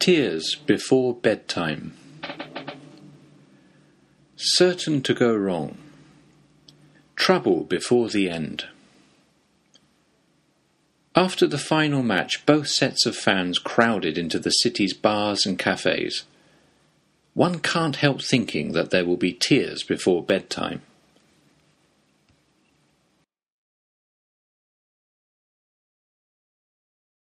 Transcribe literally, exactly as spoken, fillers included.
Tears before bedtime. Certain to go wrong. Trouble before the end. After the final match, both sets of fans crowded into the city's bars and cafes. One can't help thinking that there will be tears before bedtime.